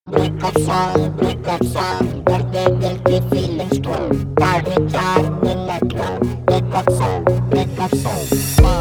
breakup song, दर्द दिल की feelings को 4.5 मिनट का breakup song, breakup song.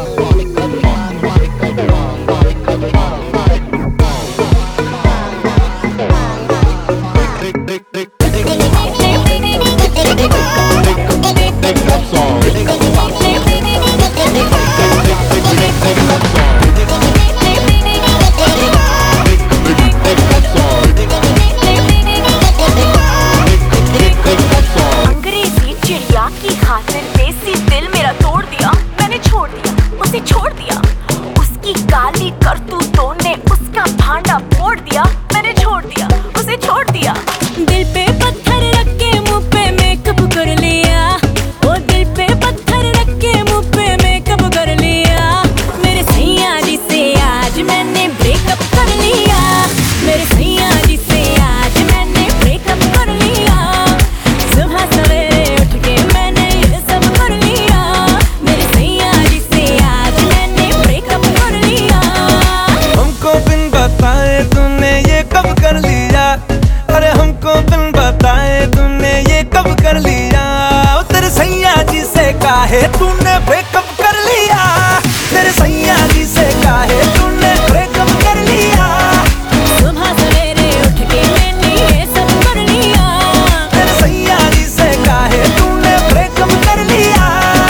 छोड़ दिया उसकी गाली करतूतों ने उसका भांडा फोड़ दिया। मैंने छोड़ दिया उसे छोड़ दिया। दिल पे पत्थर रख के मुंह पे मेकअप कर लिया। वो दिल पे पत्थर रख के मुंह पे मेकअप कर लिया। मेरे सैया जी से आज मैंने ब्रेकअप कर लिया। मेरे सैया जी से आज मैंने ब्रेकअप कर लिया। सुबह सवेरे उठ के मैंने ये सब कर लिया। मेरे सैया जी से आज मैंने ब्रेकअप कर लिया। हमको बिन बताए तूने ये कब कर लिया? अरे हमको बिन बताए तूने ये कब कर लिया? तेरे सैया जी से काहे तूने ब्रेकअप कर लिया? तेरे सैया जी से काहे तूने ब्रेकअप कर लिया? सुबह सवेरे उठ के मैंने ये सब कर लिया। तेरे सैया जी से काहे तूने ब्रेकअप कर लिया?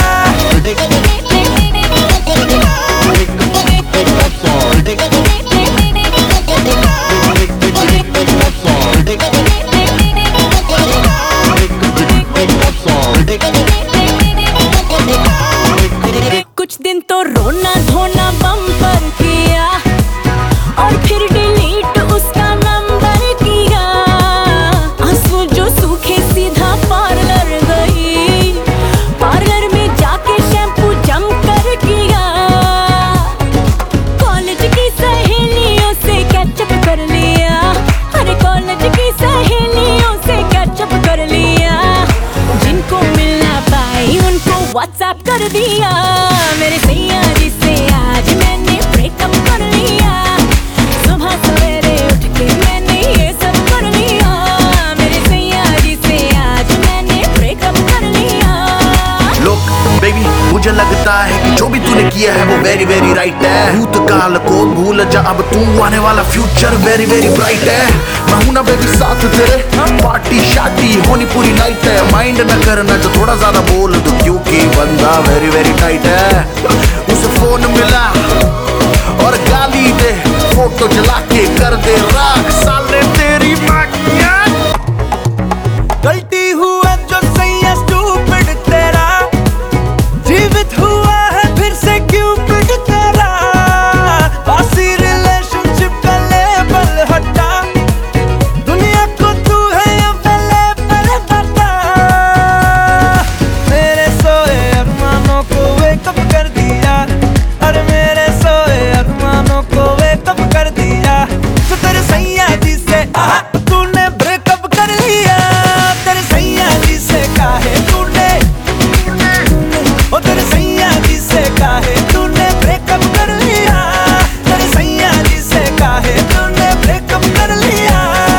कुछ दिन तो रोना धोना बम्पर किया और फिर डिलीट उसका नंबर किया। आंसू जो सूखे सीधा पार्लर गई। पार्लर में जाके शैम्पू जम कर किया। कॉलेज की सहेलियों से कैचअप कर लिया। अरे कॉलेज की सहेलियों से कैचअप कर लिया। जिनको मिलना पाई उनको व्हाट्सएप कर दिया। मेरे सैया जी से आज मैंने ब्रेकअप कर लिया। सुबह सवेरे उठ के मैंने ये सब कर लिया। मेरे सैया जी से आज मैंने ब्रेकअप कर लिया। Look, baby, मुझे लगता है कि जो भी तूने किया है वो वेरी वेरी राइट है। भूतकाल को भूल जा, अब तू आने वाला फ्यूचर वेरी वेरी ब्राइट है। मैं हूं ना बेबी साथ तेरे, पार्टी शादी होनी पूरी नाइट है। माइंड न करना जो थोड़ा ज्यादा बोल दो, क्योंकि बंदा वेरी वेरी टाइट है। उसे फोन मिला और गाली दे, फोटो जला के कर दे राख साले तेरी माँ की आँख। गलती हुआ जो सैया स्टूपिड तेरा, जीवित हुआ है फिर से क्यूपिड तेरा। बासी रिलेशनशिप का लेबल हटा, दुनिया को तू है अवेलेबल बता। मेरे सोए अरमानों को वेकअप कर दिया। अरे मेरे सोए अरमानों को वेकअप कर दिया। तो तेरे सैया जी से तूने ब्रेकअप कर लिया। तेरे सैया जी से काहे तूने, ओ तेरे सैया जी से काहे तूने ब्रेकअप कर लिया? तेरे सैया जी से काहे तूने ब्रेकअप कर लिया?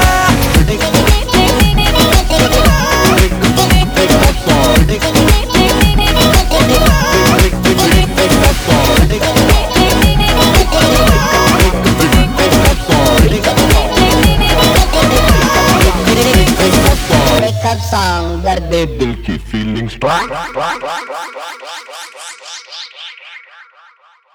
Breakup song, दर्द दिल की फीलिंग्स